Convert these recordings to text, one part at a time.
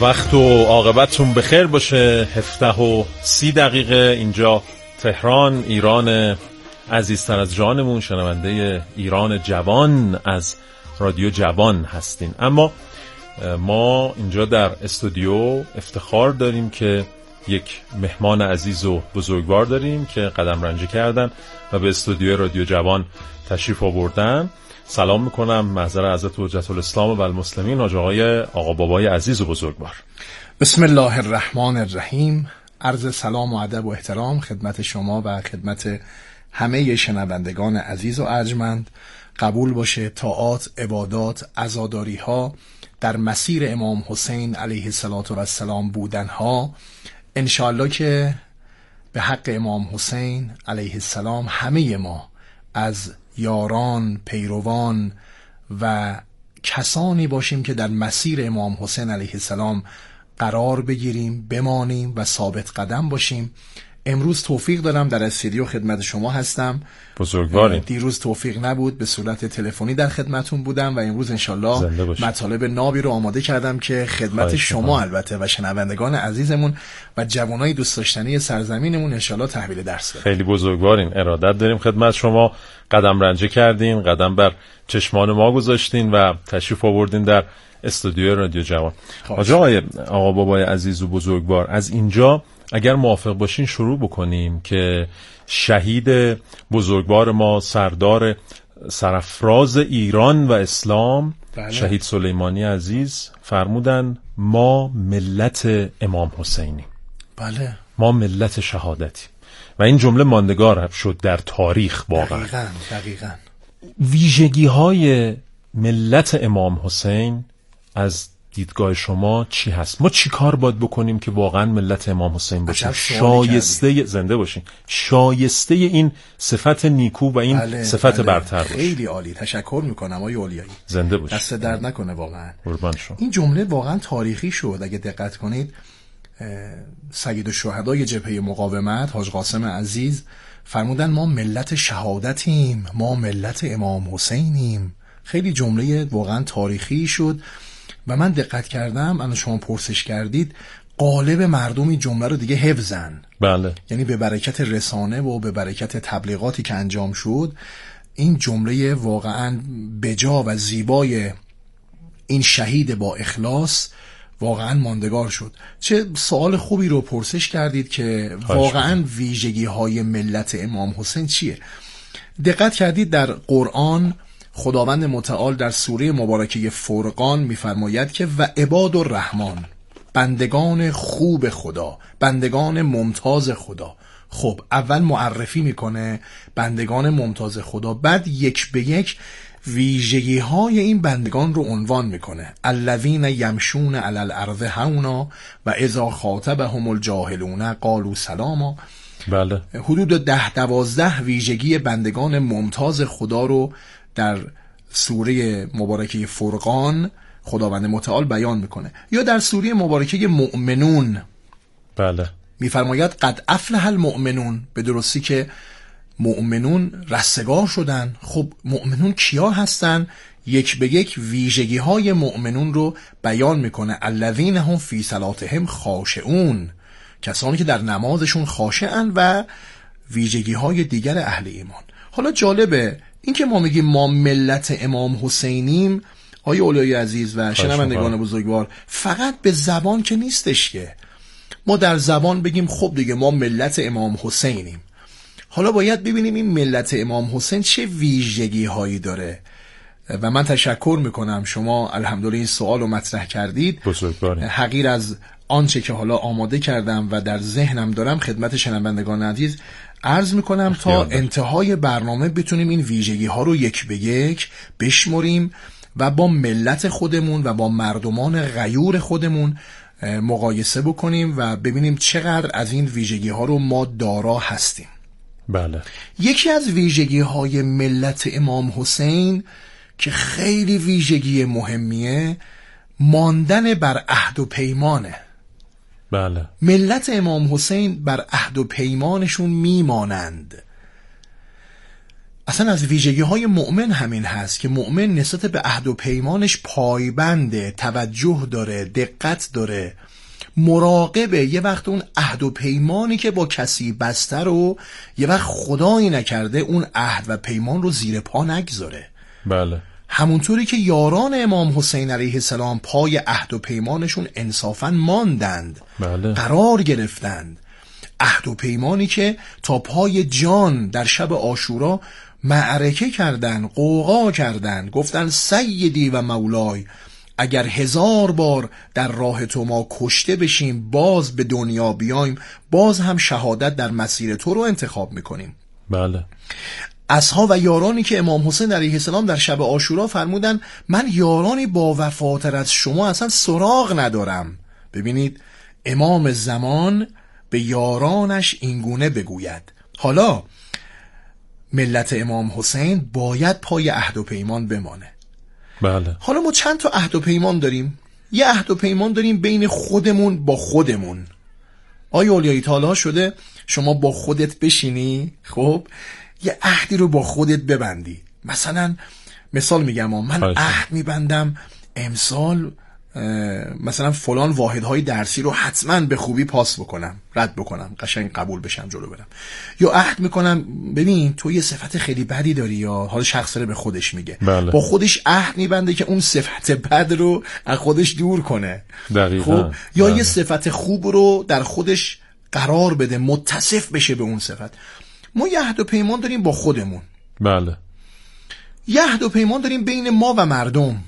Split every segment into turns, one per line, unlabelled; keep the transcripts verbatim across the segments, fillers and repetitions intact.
وقت و عاقبتتون بخیر باشه. هفده و سی دقیقه اینجا تهران، ایران عزیزتر از جانمون، شنونده ایران جوان از رادیو جوان هستین. اما ما اینجا در استودیو افتخار داریم که یک مهمان عزیز و بزرگوار داریم که قدم رنجی کردن و به استودیو رادیو جوان تشریف آوردن. سلام میکنم، محضر حضرت حجت الاسلام و المسلمین حاج آقای آقا بابای عزیز و بزرگوار.
بسم الله الرحمن الرحیم. عرض سلام و ادب و احترام خدمت شما و خدمت همه شنوندگان عزیز و ارجمند. قبول باشه طاعات، عبادات، عزاداری ها در مسیر امام حسین علیه السلام بودن ها، انشاءالله که به حق امام حسین علیه السلام همه ما از یاران، پیروان و کسانی باشیم که در مسیر امام حسین علیه السلام قرار بگیریم، بمانیم و ثابت قدم باشیم. امروز توفیق دارم در استودیو خدمت شما هستم.
بزرگواریم.
دیروز توفیق نبود، به صورت تلفنی در خدمتون بودم و امروز انشالله مطالب نابی رو آماده کردم که خدمت شما هم. البته و شنوندگان عزیزمون و جوانای دوست داشتنی سرزمینمون انشالله تحویل درس بدیم.
خیلی بزرگوارین، ارادت داریم خدمت شما. قدم رنجه کردین، قدم بر چشمان ما گذاشتین و تشریف آوردین در استودیو رادیو جوان. حاج آقای آقا بابای عزیز و بزرگوار، از اینجا اگر موافق باشین شروع بکنیم که شهید بزرگوار ما، سردار سرافراز ایران و اسلام، بله. شهید سلیمانی عزیز فرمودن ما ملت امام حسینی،
بله،
ما ملت شهادتی، و این جمله ماندگار شد در تاریخ. واقعا
دقیقاً دقیقاً
ویژگی های ملت امام حسین از دیدگاه شما چی هست؟ ما چی کار باید بکنیم که واقعا ملت امام حسین باشیم، شایسته زنده باشیم، شایسته این صفت نیکو و این
بله،
صفت
بله.
برتر باشیم؟
خیلی عالی، تشکر میکنم آقای اولیایی.
زنده باشیم،
دست درد نکنه. واقعا
قربان شما.
این جمله واقعا تاریخی شد. اگه دقت کنید سید الشهدای جبهه مقاومت حاج قاسم عزیز فرمودن ما ملت شهادتیم، ما ملت امام حسینیم. خیلی جمله واقعا تاریخی شد و من دقت کردم، انا شما پرسش کردید، قالب مردم این جمله رو دیگه حفظن.
بله.
یعنی به برکت رسانه و به برکت تبلیغاتی که انجام شد، این جمله واقعا بجا و زیبای این شهید با اخلاص واقعا ماندگار شد. چه سوال خوبی رو پرسش کردید که واقعا ویژگی های ملت امام حسین چیه. دقت کردید در قرآن خداوند متعال در سوره مبارکه فرقان می‌فرماید که و عباد الرحمن، بندگان خوب خدا، بندگان ممتاز خدا. خب اول معرفی میکنه بندگان ممتاز خدا، بعد یک به یک ویژگی های این بندگان رو عنوان میکنه. الذین یمشون علی الارض هونا و اذا خاطبهم الجاهلون قالوا سلاما.
بله.
حدود ده دوازده ویژگی بندگان ممتاز خدا رو در سوره مبارکه فرقان خداوند متعال بیان میکنه. یا در سوره مبارکه مؤمنون،
بله،
میفرماید قد افلح المؤمنون، به درستی که مؤمنون رستگار شدن. خب مؤمنون کیا هستن؟ یک به یک ویژگی های مؤمنون رو بیان میکنه. الذین هم فی صلاتهم خاشعون، کسانی که در نمازشون خاشعن، و ویژگی های دیگر اهل ایمان. حالا جالبه این که ما میگیم ما ملت امام حسینیم، آقای اولیای عزیز و شنوندگان بزرگوار، فقط به زبان که نیستش که ما در زبان بگیم خب دیگه ما ملت امام حسینیم. حالا باید ببینیم این ملت امام حسین چه ویژگی هایی داره. و من تشکر میکنم شما الحمدلله این سوال رو مطرح کردید.
بزرگواریم.
حقیر از آنچه که حالا آماده کردم و در ذهنم دارم خدمت شنوندگان عزیز عرض میکنم تا انتهای برنامه بتونیم این ویژگی ها رو یک به یک بشمریم و با ملت خودمون و با مردمان غیور خودمون مقایسه بکنیم و ببینیم چقدر از این ویژگی ها رو ما دارا هستیم.
بله.
یکی از ویژگی های ملت امام حسین که خیلی ویژگی مهمیه، ماندن بر عهد و پیمانه.
بله.
ملت امام حسین بر عهد و پیمانشون میمانند. اصلا از ویژگی های مؤمن همین هست که مؤمن نسبت به عهد و پیمانش پایبنده، توجه داره، دقت داره، مراقبه. یه وقت اون عهد و پیمانی که با کسی بسته رو یه وقت خدایی نکرده اون عهد و پیمان رو زیر پا نگذاره.
بله.
همونطوری که یاران امام حسین علیه السلام پای عهد و پیمانشون انصافاً ماندند.
بله.
قرار گرفتند. عهد و پیمانی که تا پای جان در شب عاشورا معرکه کردن، قوقا کردن، گفتن سیدی و مولای، اگر هزار بار در راه تو ما کشته بشیم باز به دنیا بیایم، باز هم شهادت در مسیر تو رو انتخاب میکنیم.
بله.
اصحاب و یارانی که امام حسین علیه السلام در شب عاشورا فرمودن من یارانی با وفاتر از شما اصلا سراغ ندارم. ببینید امام زمان به یارانش اینگونه بگوید. حالا ملت امام حسین باید پای عهد و پیمان بمانه.
بله.
حالا ما چند تا عهد و پیمان داریم. یه عهد و پیمان داریم بین خودمون با خودمون. آیا اولیای تعالی شده شما با خودت بشینی، خب یه عهدی رو با خودت ببندی. مثلا مثال میگم من عهد میبندم امسال مثلا فلان واحدهای درسی رو حتما به خوبی پاس بکنم، رد بکنم، قشنگ قبول بشم، جلو برم. یا عهد میکنم ببین تو یه صفت خیلی بدی داری، یا حالا شخص داره به خودش میگه.
بله.
با خودش عهد میبنده که اون صفت بد رو از خودش دور کنه.
دقیقاً.
خب یا
بله.
یه صفت خوب رو در خودش قرار بده، متصف بشه به اون صفت. ما یه عهد و پیمان داریم با خودمون.
بله.
یه عهد و پیمان داریم بین ما و مردم.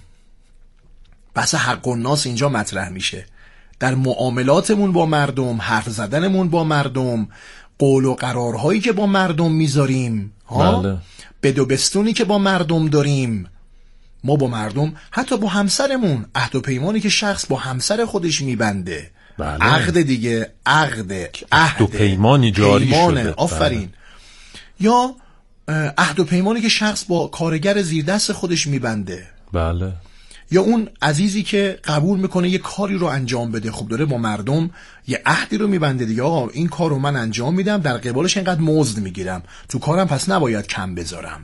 بحث حق الناس اینجا مطرح میشه. در معاملاتمون با مردم، حرف زدنمون با مردم، قول و قرارهایی که با مردم میذاریم، ها؟
بله.
بد و بستونی که با مردم داریم. ما با مردم، حتی با همسرمون، عهد و پیمانی که شخص با همسر خودش میبنده.
بله.
عقد دیگه، عقد،
عهد و پیمانی جاری
پیمانه.
شده.
آفرین. بله. یا عهد و پیمانی که شخص با کارگر زیر دست خودش میبنده.
بله.
یا اون عزیزی که قبول میکنه یه کاری رو انجام بده، خب داره با مردم یه عهدی رو میبنده دیگه، آقا این کار رو من انجام میدم، در قبالش اینقدر مزد میگیرم، تو کارم پس نباید کم بذارم.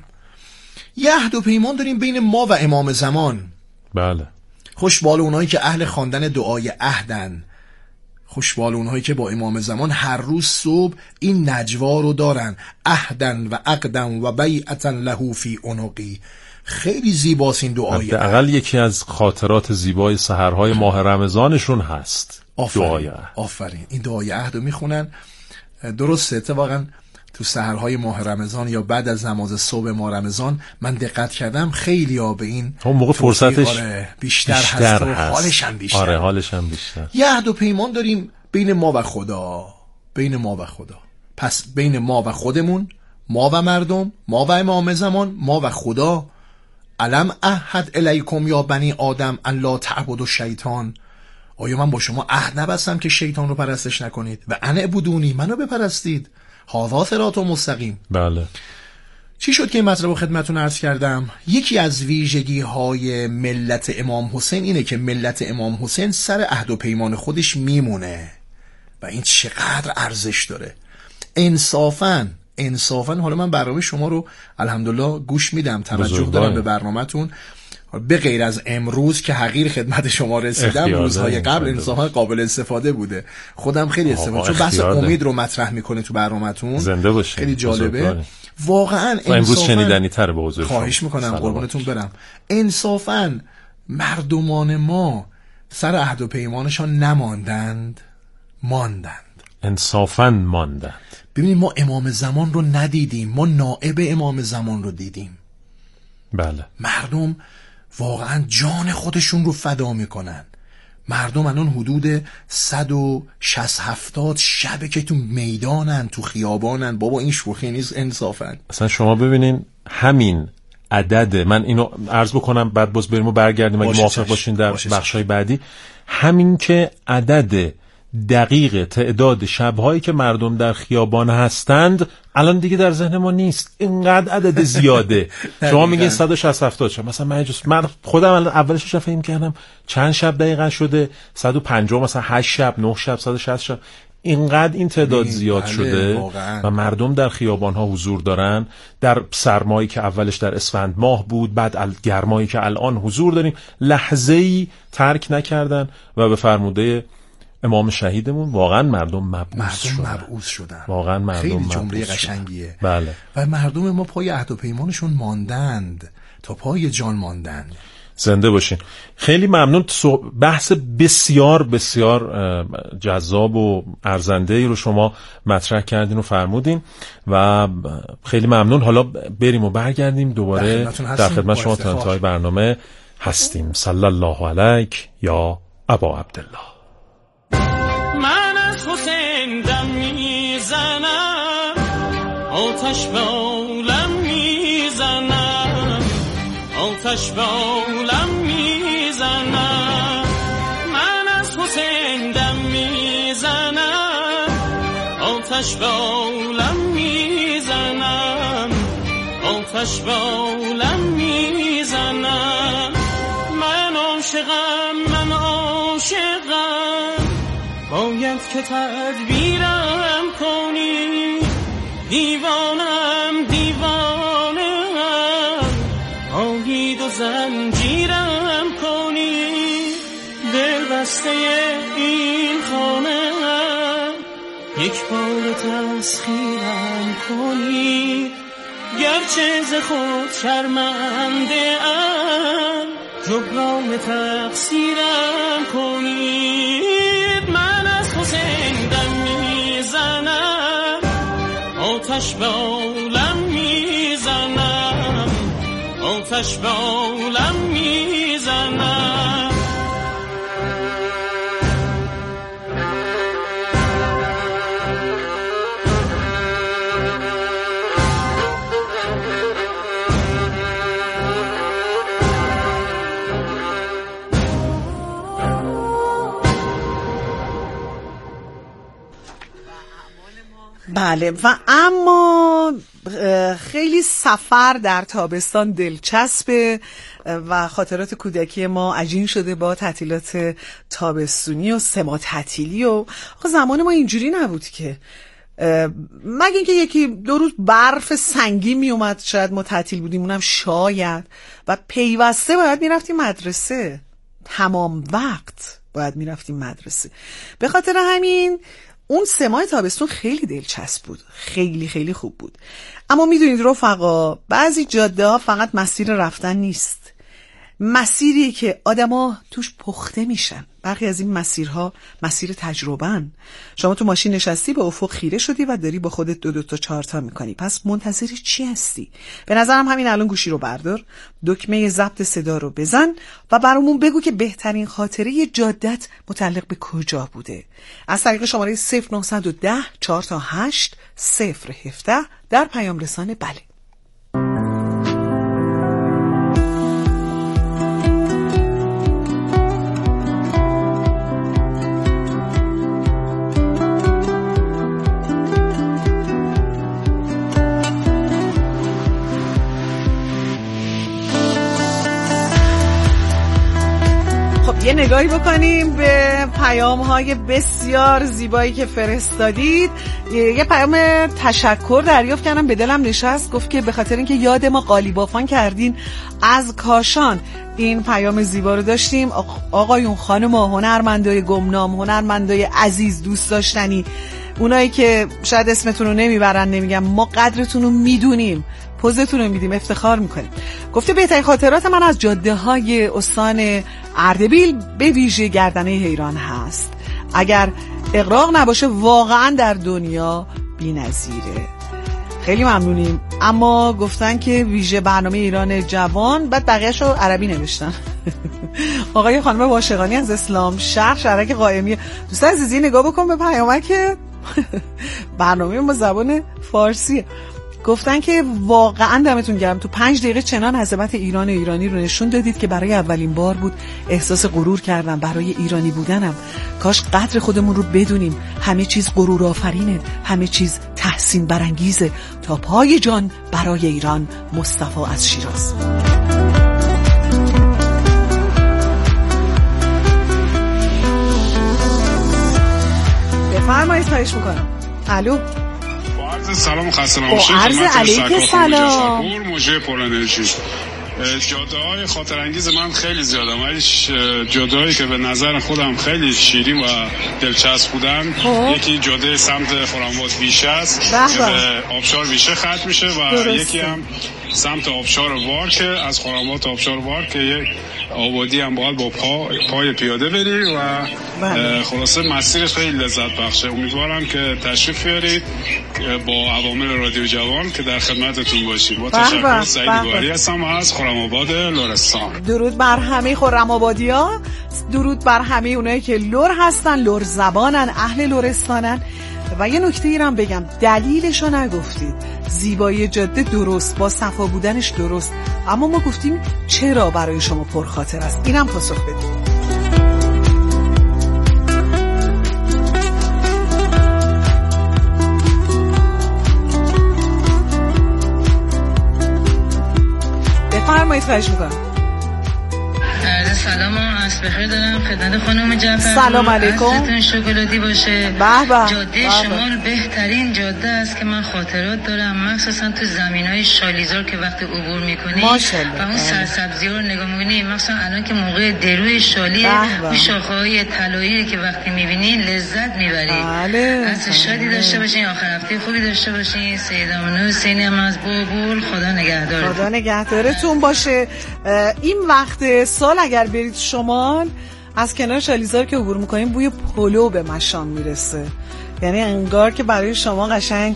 یه عهد و پیمان داریم بین ما و امام زمان.
بله.
خوشبال اونایی که اهل خواندن دعای عهدن، خوشبال اونهایی که با امام زمان هر روز صبح این نجوا رو دارن، عهدن و عقدن و بیعتن له فی عنقی. خیلی زیباست این دعای.
حداقل یکی از خاطرات زیبای سحرهای ماه رمضانشون هست.
آفرین.
دعای عهد.
آفرین. این دعای عهد رو میخونن. درسته اتفاقا تو سحرهای ماه رمضان یا بعد از نماز صبح ماه رمضان من دقت کردم خیلی ها به این
اون موقع فرصتش
آره بیشتر,
بیشتر
هست,
هست.
و حالش هم بیشتر.
آره حالش هم بیشتر.
یه عهد و پیمان داریم بین ما و خدا. بین ما و خدا. پس بین ما و خودمون، ما و مردم، ما و امام زمان، ما و خدا. علم احد الیکم یا بنی آدم ان لا تعبدوا الشیطان. آیا من با شما عهد نبستم که شیطان رو پرستش نکنید؟ و ان اعبدونی، منو بپرستید. هذا صراط مستقیم.
بله.
چی شد که این مطلب رو خدمتتون عرض کردم؟ یکی از ویژگی های ملت امام حسین اینه که ملت امام حسین سر عهد و پیمان خودش میمونه و این چقدر ارزش داره. انصافاً انصافاً حالا من برنامه شما رو الحمدلله گوش میدم، توجه دارم به برنامه‌تون، به غیر از امروز که حقیر خدمت شما رسیدم، روزهای قبل انصافاً قابل استفاده بوده. خودم خیلی استفاده، چون بحث امید رو مطرح میکنه تو برنامه‌تون.
زنده باشه.
خیلی جالبه. واقعاً
امروز شنیدنی تره به حضور شما.
خواهش میکنم قربونتون برم. انصافاً مردمان ما سر عهد و پیمانشان نماندند، ماندند.
انصافاً ماندند.
ببینید ما امام زمان رو ندیدیم، ما نائب امام زمان رو دیدیم.
بله.
مردم واقعا جان خودشون رو فدا میکنن. مردم الان حدود صد و شصت هفتاد شبه که تو میدانن، تو خیابانن. بابا این شوخی نیست انصافا.
اصلا شما ببینین همین عدد، من اینو عرض بکنم بعد باز بریم و برگردیم اگه موافق باشین در بخشای بعدی. همین که عدد دقیق تعداد شب‌هایی که مردم در خیابان هستند الان دیگه در ذهن ما نیست، اینقدر عدد زیاده. شما میگین صد و شصت هفتاد شب، مثلا من من خودم اولش فکر کردم چند شب دقیقاً شده، صد و پنجاه مثلا هشت شب، نه شب، صد و شصت شب. اینقدر این تعداد زیاد
بله،
شده
واقعا.
و مردم در خیابان‌ها حضور دارن، در سرمایی که اولش در اسفند ماه بود، بعد گرمایی که الان حضور داریم، لحظه‌ای ترک نکردن و به فرموده امام شهیدمون واقعا مردم مبعوث شدن.
مردم مبعوث شدن.
واقعا مردم
خیلی
مبعوث
جمله
شدن.
قشنگیه.
بله.
و مردم ما پای عهد و پیمانشون ماندند، تا پای جان ماندند.
زنده باشین. خیلی ممنون. بحث بسیار بسیار جذاب و ارزنده‌ای رو شما مطرح کردین و فرمودین و خیلی ممنون. حالا بریم و برگردیم دوباره در خدمت شما تا انتهای برنامه هستیم. صلی الله علیک یا ابا عبدالله.
من از حسین دم میزنم، آتش به عالم میزنم، آتش به عالم میزنم. من از حسین دم میزنم، آتش به عالم میزنم، آتش به عالم میزنم. من عاشقم، من عاشقم، باید که تدبیرم کنی. دیوانم دیوانم، آهید و زنجیرم کنی. دل بسته این خانه یک بار تسخیرم کنی. گرچه ز خود شرمنده ام، جبران تقصیرم کنید. من از حسین دم میزنم، آتش به عالم میزنم، آتش به عالم میزنم.
بله. و اما خیلی سفر در تابستان دلچسبه و خاطرات کودکی ما عجین شده با تعطیلات تابستونی و سه ماه تعطیلی. و آخه زمان ما اینجوری نبود که، مگه اینکه یکی دو روز برف سنگین می اومد شاید ما تعطیل بودیم، اونم شاید، و پیوسته باید میرفتیم مدرسه، تمام وقت باید میرفتیم مدرسه. به خاطر همین اون سه ماه تابستون خیلی دلچسب بود، خیلی خیلی خوب بود. اما میدونید رفقا، بعضی جاده ها فقط مسیر رفتن نیست، مسیری که آدما توش پخته میشن. برخی از این مسیرها مسیر تجربه‌ان. شما تو ماشین نشستی، به افق خیره شدی و داری با خودت دو دو تا چهار تا میکنی، پس منتظر چی هستی؟ به نظرم همین الان گوشی رو بردار، دکمه ضبط صدا رو بزن و برامون بگو که بهترین خاطره جادت متعلق به کجا بوده. از طریق شماره صفر نه یک صفر چهار تا هشت صفر هفده در پیام رسانه. بله. یه نگاهی بکنیم به پیام‌های بسیار زیبایی که فرستادید. یه پیام تشکر دریافت کردم، به دلم نشست، گفت که به خاطر اینکه یاد ما قالیبافان کردین از کاشان این پیام زیبا رو داشتیم. آقایون، خانم‌ها، هنرمندای گمنام، هنرمندای عزیز، دوست داشتنی، اونایی که شاید اسمتون رو نمیبرن، نمیگم، ما قدرتون رو میدونیم، پوزتون رو میدیم، افتخار میکنیم. گفته بهترین خاطرات من از جاده های استان اردبیل به ویژه گردنه حیران هست. اگر اغراق نباشه واقعا در دنیا بی‌نظیره. خیلی ممنونیم. اما گفتن که ویژه برنامه ایران جوان، بعد بقیه‌شو عربی نوشتن. آقای خانم واشقانی از اسلام شهر شهرک قائمی. دوستان عزیزی نگاه بکن به پیامک برنامه ما زبان فارسیه. گفتن که واقعا دمتون گرم، تو پنج دقیقه چنان عظمت ایران و ایرانی رو نشون دادید که برای اولین بار بود احساس غرور کردم برای ایرانی بودنم. کاش قدر خودمون رو بدونیم. همه چیز غرور آفرینه، همه چیز تحسین برانگیزه. تا پای جان برای ایران. مصطفی از شیراز. بفرمایید خواهش میکنم. الو.
با عرض سلام خسته نباشید.
با عرض علیک سلام.
موجه پرانرژی. جاده‌های خاطر انگیز من خیلی زیاده، ولی جاده‌هایی که به نظر خودم خیلی شیرین و دلچسب بودن، یکی جاده سمت خرم‌آباد ویشه است که به آبشار ویشه ختم میشه و درسته. یکی هم سمت آبشار وار که از خرم‌آباد تا آبشار وار که یک آبادی هم باید با پا پای پیاده بری و خلاصه مسیرش خیلی لذت بخشه. امیدوارم که تشریف بیارید با عوامل رادیو جوان که در خدمتتون باشیم. با تشکر. سعید گوهری هستم از خرم‌آباد لرستان.
درود بر همه خرم‌آبادی‌ها، درود بر همه اونایی که لر هستن، لر زبانن، اهل لرستانن. و یه نکته ای رو هم بگم، دلیلشو نگفتید. زیبایی جاده درست، با صفا بودنش درست، اما ما گفتیم چرا برای شما پرخاطر است. اینم پاسخ بدید. بفرمایید خواهش میکنم.
سلام و عصر بخیر دارم خدمت خانم جعفر.
سلام علیکم.
عصرتون شکلاتی باشه.
به به.
جاده شمال بهترین جاده است که من خاطرات دارم، مخصوصا تو زمینای شالیزار که وقتی عبور میکنی و اون سرسبزی‌ها رو نگاه میکنی، مخصوصا الان که موقع دروی شالی، اون شاخه‌های طلایی که وقتی میبینی لذت میبری.
بله.
عصر شادی داشته باشین، آخر هفته خوبی داشته باشین. سیدامون حسینی هم از بابول، خدا نگهدار.
خدا نگهدارتون باشه. این وقت سال اگر برید شمال، از کنار شالیزار که عبور میکنیم بوی پلو به مشام میرسه. یعنی انگار که برای شما قشنگ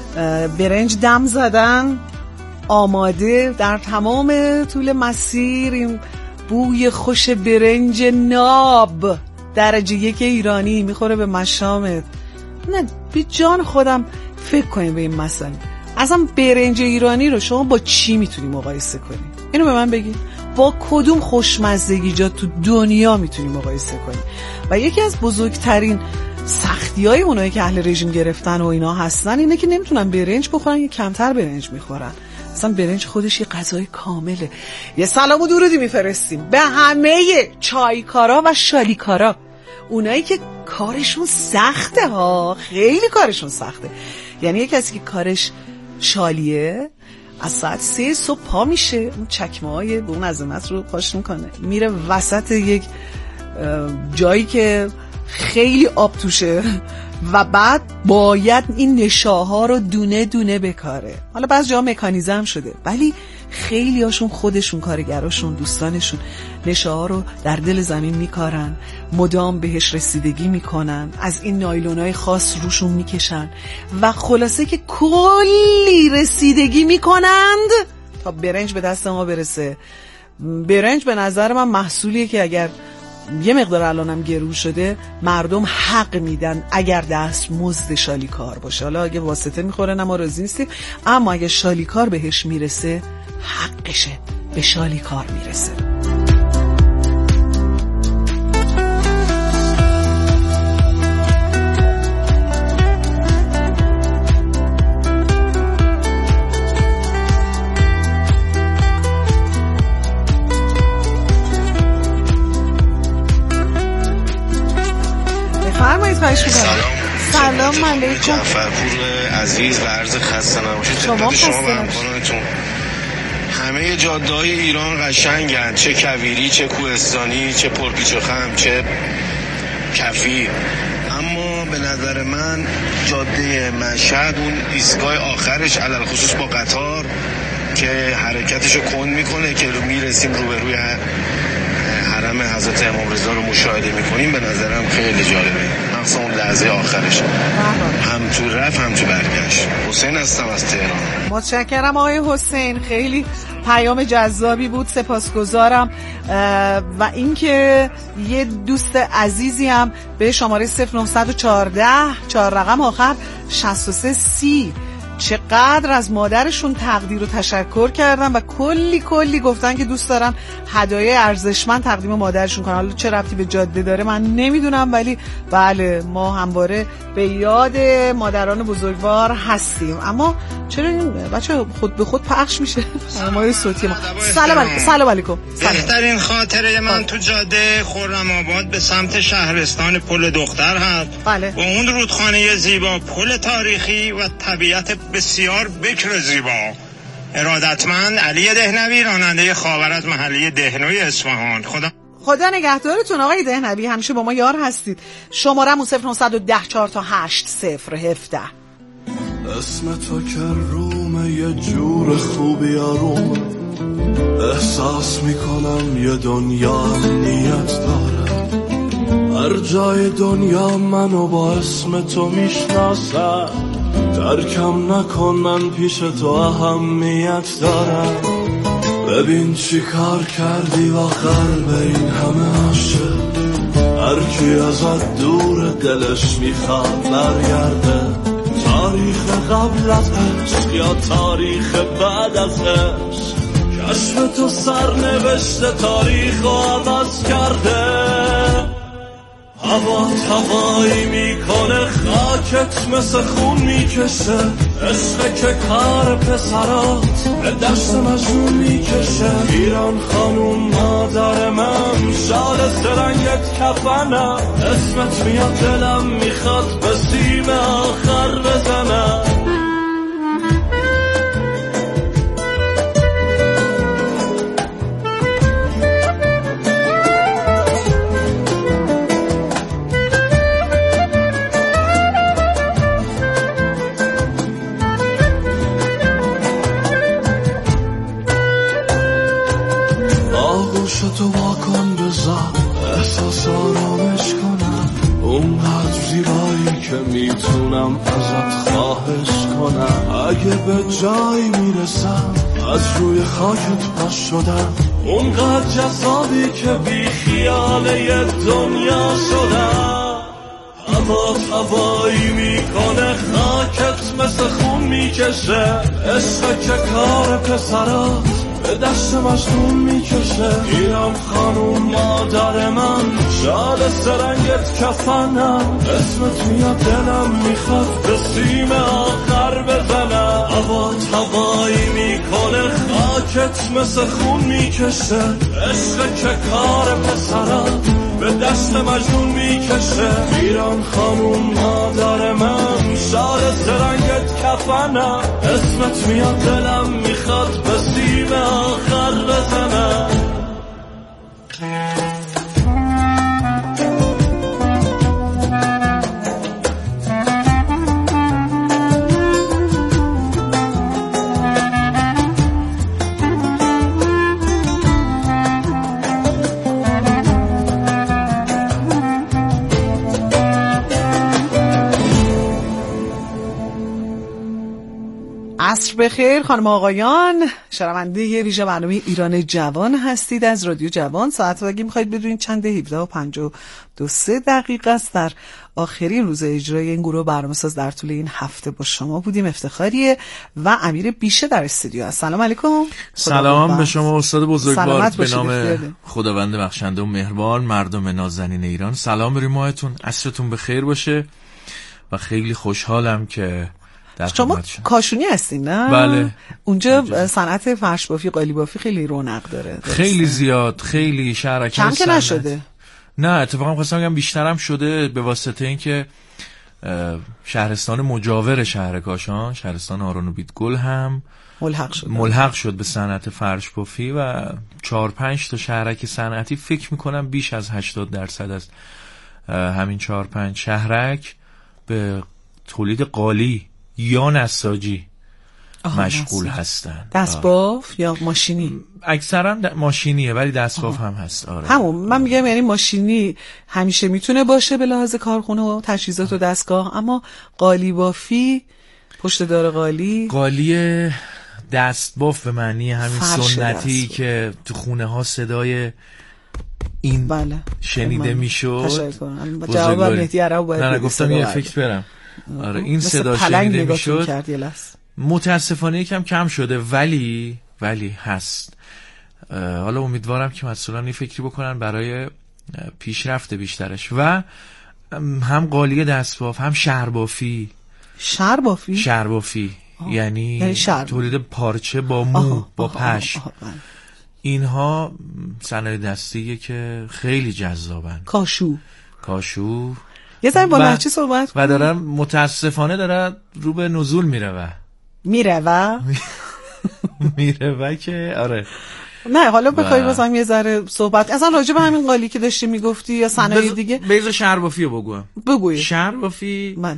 برنج دم زدن آماده در تمام طول مسیر. این بوی خوش برنج ناب درجه یک ایرانی میخوره به مشامت. نه بی جان خودم فکر کنیم به این مسئله. اصلا برنج ایرانی رو شما با چی میتونی مقایسه کنی؟ اینو به من بگی. با کدوم خوشمزدگیجات تو دنیا میتونی مقایسه کنی؟ و یکی از بزرگترین سختی های اونایی که اهل رژیم گرفتن و اینا هستن اینه که نمیتونن برنج بخورن یا کمتر برنج میخورن. اصلا برنج خودش یه غذای کامله. یه سلام و درودی میفرستیم به همه چایکارا و شالیکارا، اونایی که کارشون سخته ها، خیلی کارشون سخته. یعنی یه کسی که کارش شالیه از ساعت سه صبح پا میشه، اون چکمه های به اون عظمت رو پاش میکنه، میره وسط یک جایی که خیلی آب توشه و بعد باید این نشاها رو دونه دونه بکاره. حالا بعضی جا مکانیزم شده، ولی خیلی هاشون خودشون، کارگراشون، دوستانشون نشاها رو در دل زمین میکارن، مدام بهش رسیدگی میکنن، از این نایلونای خاص روشون میکشن و خلاصه که کلی رسیدگی میکنند تا برنج به دست ما برسه. برنج به نظر من محصولیه که اگر یه مقدار الانم گرون شده مردم حق میدن اگر دست مزد شالیکار باشه. حالا اگه واسطه میخوره نه ما راضی نیستیم، اما اگه شالیکار بهش میرسه حقشه، به شالیکار میرسه. بفرمایید خواهش می‌کنم. سلام علیکم.
جعفرپور عزیز و عرض خسته نباشید.
شما
شما و همکارانتون. همه جاده‌های ایران قشنگن، چه کویری، چه کوهستانی، چه پرپیچ و خم، چه کفی. اما به نظر من جاده مشهد اون ایستگاه آخرش علل خصوص با قطار که حرکتشو کند میکنه که میرسیم روبروی حرم حضرت امام رضا رو مشاهده میکنیم، به نظرم خیلی جالبه، مخصوصا اون لحظه آخرش، هم تو رفت هم تو برگشت. حسین هستم از تهران.
متشکرم آقای حسین، خیلی پیام جذابی بود، سپاسگزارم. و اینکه یه دوست عزیزی هم به شماره صفر نه یک چهار چهار رقم آخر شصت و سه سی چقدر از مادرشون تقدیر و تشکر کردن و کلی کلی گفتن که دوست دارن هدایای ارزشمند تقدیم مادرشون کنن. حالا چه ربطی به جاده داره من نمیدونم، ولی بله ما همواره به یاد مادران بزرگوار هستیم. اما چرا این بچه خود به خود پخش میشه ما صوتی ما؟ سلام علیکم. سلام علیکم.
بهترین خاطره من تو جاده خرم آباد به سمت شهرستان پل دختر هست.
بله.
با اون رودخانه زیبا، پل تاریخی و طبیعت بسیار بکر زیبا. ارادتمند علی دهنوی، راننده خاور از محله دهنوی اصفهان. خدا
خدا نگهدارتون آقای دهنوی، همیشه با ما یار هستید. شماره‌مون صفر نه یک صفر چهار تا هشت صفر هفده.
اسم تو که رومه یه جور خوبی آروم، احساس میکنم یه دنیا امنیت داره، هر جای دنیا منو با اسم تو میشناسه، ترکم نکن من پیش تو اهمیت دارم، ببین چی کار کردی و قلب این همه عاشق، هر کی ازت دور دلش میخواد برگرده، تاریخ قبل از عشق یا تاریخ بعد از عشق، کشف تو سرنوشت تاریخ و عوض کرده، هوا هوایی میکنه خاکت مثل خون میکشه، عشق که کار پسرات به دست مجنون میکشه، ایران خانوم مادر من شال سرنگت کفنم، اسمت میاد دلم میخواد به سیم آخر بزنم. تو واکن بذار احساس آرامش کنم، اونقدر زیبایی که میتونم ازت خواهش کنم، اگه به جایی میرسم از روی خاکت پاش شدم، اونقدر جذابی که بی خیاله دنیا شدم، هوا هوایی میکنه خاکت مثل خون میکشه، عشق که کار پسرات به دست مجنون میکشه، ایران خانوم مادر من شال سرنگت کفنم، اسمت میاد دلم میخواد به سیم آخر بزنم، هوات هوایی میکنه خاکت مثل خون میکشه، عشق که کار پسرات به دست مجنون میکشه، ایران خانوم مادر من شال سرنگت کفنم، اسمت میاد دلم میخواد به سیم آخر بزنم.
عصر بخیر خانم آقایان، شنونده ویژه برنامه ایران جوان هستید از رادیو جوان. ساعت رو اگه میخواید بدونید چند هفده و پنجاه و دو سه دقیقه است. در آخرین روز اجرای این گروه برنامه‌ساز در طول این هفته با شما بودیم، افتخاریه و امیر بیشه در استودیو است. سلام علیکم.
سلام به شما استاد بزرگوار، به نام
خداوند بخشنده و مهربان، مردم نازنین ایران سلام بر ماهتون، عصرتون بخیر باشه و خیلی خوشحالم که
شما کاشونی هستین نه؟
بله.
اونجا صنعت فرش بافی قالی بافی خیلی رونق داره.
خیلی زیاد، خیلی شهرک
کم که نشده.
نه اتفاقا خواستم بگم بیشترم شده به واسطه اینکه شهرستان مجاور شهر کاشان، شهرستان هارون و بیتگل هم
ملحق شد
ملحق شد به صنعت فرش بافی و چهار پنج تا شهرک صنعتی، فکر میکنم بیش از هشتاد درصد از همین چهار پنج شهرک به تولید قالی یا نساجی مشغول نساج. هستن.
دستباف یا ماشینی؟
اکثرا ماشینیه ولی دستباف هم هست. آره.
همون من میگم یعنی ماشینی همیشه میتونه باشه به لحاظ کارخونه و تجهیزات و دستگاه، اما قالی بافی، پشت دار قالی،
قالی دستباف به معنی همین سنتی که تو خونه ها صدای این
بله.
شنیده میشد.
تشکر. جواب مهدی عرب باید.
نه نه گفتم یه فکر برم. آره این صدا شنیده میشد. متاسفانه یکم کم شده ولی ولی هست. حالا امیدوارم که مسئولان این فکری بکنن برای پیشرفت بیشترش و هم قالی دستباف هم شهربافی.
شهربافی؟
شهربافی
یعنی, یعنی تولید پارچه با مو آه. با آه. پشم آه. آه. اینها صنایع دستیه که خیلی جذابن.
کاشو
کاشو
یه ذره با لهجه صحبت
و دارم متاسفانه داره رو به نزول میره و
میره و
میره و که آره
نه حالا بخوای بازم یه ذره صحبت اصلا راجع به همین قالی که داشتی میگفتی یا صنایع
بز...
دیگه
بیز شهربافی رو بگویم
بگوی
شهربافی
من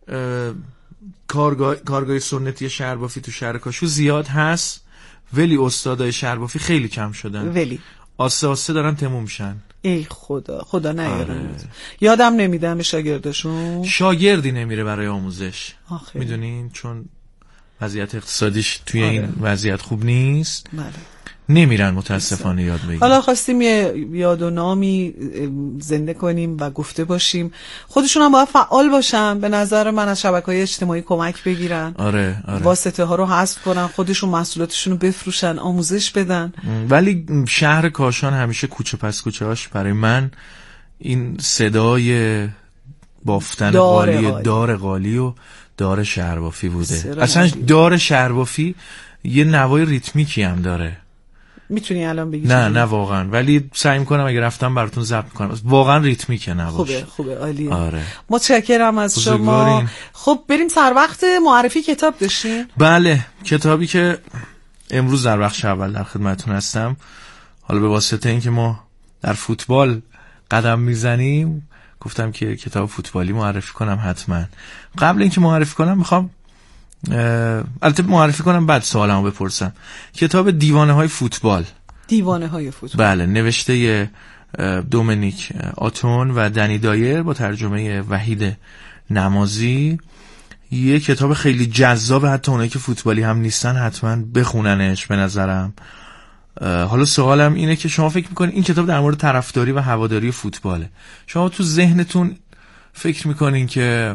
کارگاه کارگاه سنتی شهربافی تو شهر کاشو زیاد هست ولی استادای شهربافی خیلی کم شدن
ولی
آسه آسه دارن تموم میشن.
ای خدا خدا نیاره. آره. یادم نمیدم به شاگرداشون
شاگردی نمیره برای آموزش میدونین چون وضعیت اقتصادیش توی آره. این وضعیت خوب نیست بله. نمیرن متاسفانه یاد بگیرن.
حالا خواستیم یه یاد و نامی زنده کنیم و گفته باشیم خودشون هم باید فعال باشن به نظر من از شبکه‌های اجتماعی کمک بگیرن
آره آره.
واسطه ها رو حذف کنن خودشون محصولاتشون رو بفروشن آموزش بدن.
ولی شهر کاشان همیشه کوچه پس کوچه هاش برای من این صدای بافتن قالی قالی. دار قالی و دار شهربافی بوده. اصلا دار شهربافی یه نوای ریتمیکی هم داره.
میتونی الان بگی؟
نه نه واقعا ولی سعی میکنم اگه رفتم براتون ضبط کنم واقعا ریتمیکه نباشه.
خوبه خوبه عالیه.
آره.
متشکرم از شما. خب بریم سر وقت معرفی کتاب داشتیم.
بله کتابی که امروز در بخش اول در خدمتتون هستم حالا به واسطه اینکه ما در فوتبال قدم میزنیم گفتم که کتاب فوتبالی معرفی کنم حتما. قبل اینکه معرفی کنم میخوام البته معرفی کنم بعد سوالمو بپرسم. کتاب دیوانه های فوتبال
دیوانه های فوتبال
بله نوشته دومینیک آتون و دنی دایر با ترجمه وحید نمازی. یه کتاب خیلی جذابه حتی اونایی که فوتبالی هم نیستن حتما بخوننش به نظرم. حالا سوالم اینه که شما فکر میکنید این کتاب در مورد طرفداری و هواداری فوتباله شما تو ذهنتون فکر میکنین که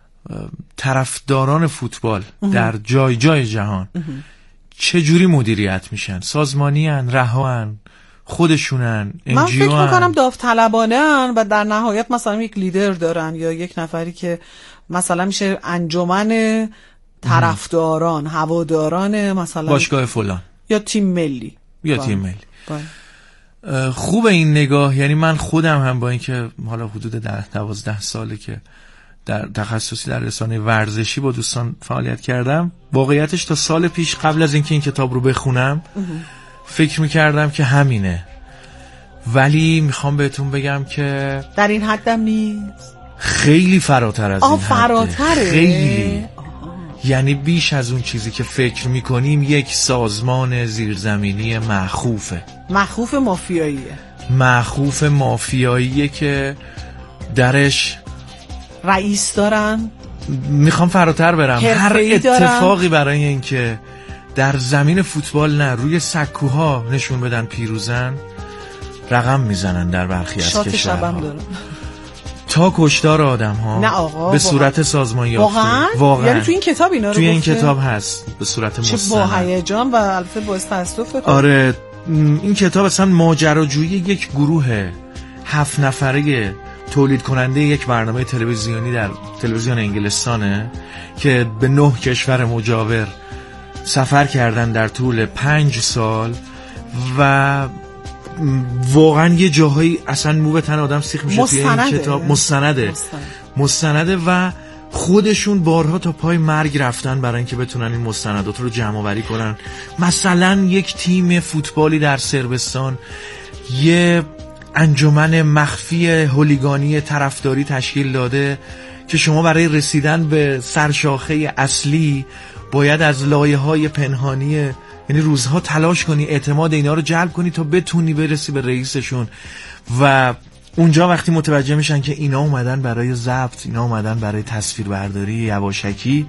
طرفداران فوتبال در جای جای جهان چه جوری مدیریت میشن؟ سازمانی ان، رها ان، خودشونن،
من فکر میکنم داوطلبانه ان و در نهایت مثلا یک لیدر دارن یا یک نفری که مثلا میشه انجمن طرفداران هواداران مثلا
باشگاه فلان
یا تیم ملی
یا باید. تیم ملی خوب این نگاه. یعنی من خودم هم با اینکه حالا حدود ده دوازده ساله که در تخصصی در رسانه ورزشی با دوستان فعالیت کردم واقعیتش تا سال پیش قبل از اینکه این کتاب رو بخونم فکر میکردم که همینه ولی میخوام بهتون بگم که
در این حدم نیست
خیلی فراتر از
آه
این
فراتره
خیلی آه. یعنی بیش از اون چیزی که فکر میکنیم یک سازمان زیرزمینی مخوفه
مخوف مافیاییه
مخوف مافیاییه که درش
رئیس دارن.
میخوام فراتر برم هر اتفاقی دارن. برای اینکه در زمین فوتبال نه روی سکوها نشون بدن پیروزن رقم میزنن در برخی از کشورها تا کشتار آدم ها
نه آقا
به صورت سازمان یافته.
واقعا؟
واقعا
یعنی تو این کتاب اینا رو
توی این
گفته؟
کتاب هست به صورت مستند.
چه با هیجان و البته باعث تاسف.
آره این کتاب اصلا ماجراجویی یک گروه هفت نفره تولید کننده یک برنامه تلویزیونی در تلویزیون انگلستانه که به نه کشور مجاور سفر کردن در طول پنج سال و واقعا یه جاهایی اصلا مو به تن آدم سیخ میشه توی این کتاب. مستنده مستنده و خودشون بارها تا پای مرگ رفتن برای اینکه بتونن این مستندات رو جمع آوری کنن. مثلا یک تیم فوتبالی در صربستان یه انجمن مخفی هولیگانی طرفداری تشکیل داده که شما برای رسیدن به سرشاخه اصلی باید از لایه‌های پنهانی یعنی روزها تلاش کنی اعتماد اینا رو جلب کنی تا بتونی برسی به رئیسشون و اونجا وقتی متوجه میشن که اینا اومدن برای ضبط اینا اومدن برای تصویربرداری یواشکی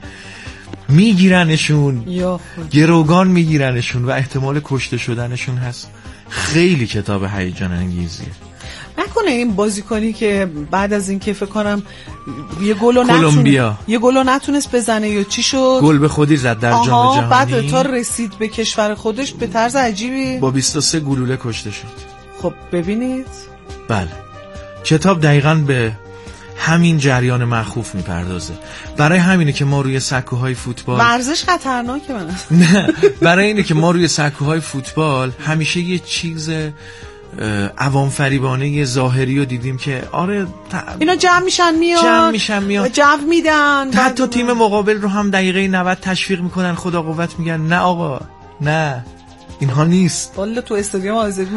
میگیرنشون گروگان میگیرنشون و احتمال کشته شدنشون هست. خیلی کتاب هیجان انگیزیه.
نکنه این بازیکنی که بعد از این که فکر کنم یه گلو نتونه یه گلو نتونست بزنه یا چی شد
گل به خودی زد در جام جهانی
بعد تا رسید به کشور خودش به طرز عجیبی
با بیست و سه گلوله کشته شد.
خب ببینید
بله کتاب دقیقاً به همین جریان مخوف میپردازه. برای همینه که ما روی سکوهای فوتبال
ورزش خطرناکه من
نه برای اینه که ما روی سکوهای فوتبال همیشه یه چیز عوام فریبانه ظاهری رو دیدیم که آره ت...
اینا جمع میشن میاد
جمع میشن میاد
جو میدن،
حتی تیم مقابل رو هم دقیقه نود تشویق میکنن، خدا قوت میگن نه آقا نه اینها نیست.
والا تو استادیوم آزادی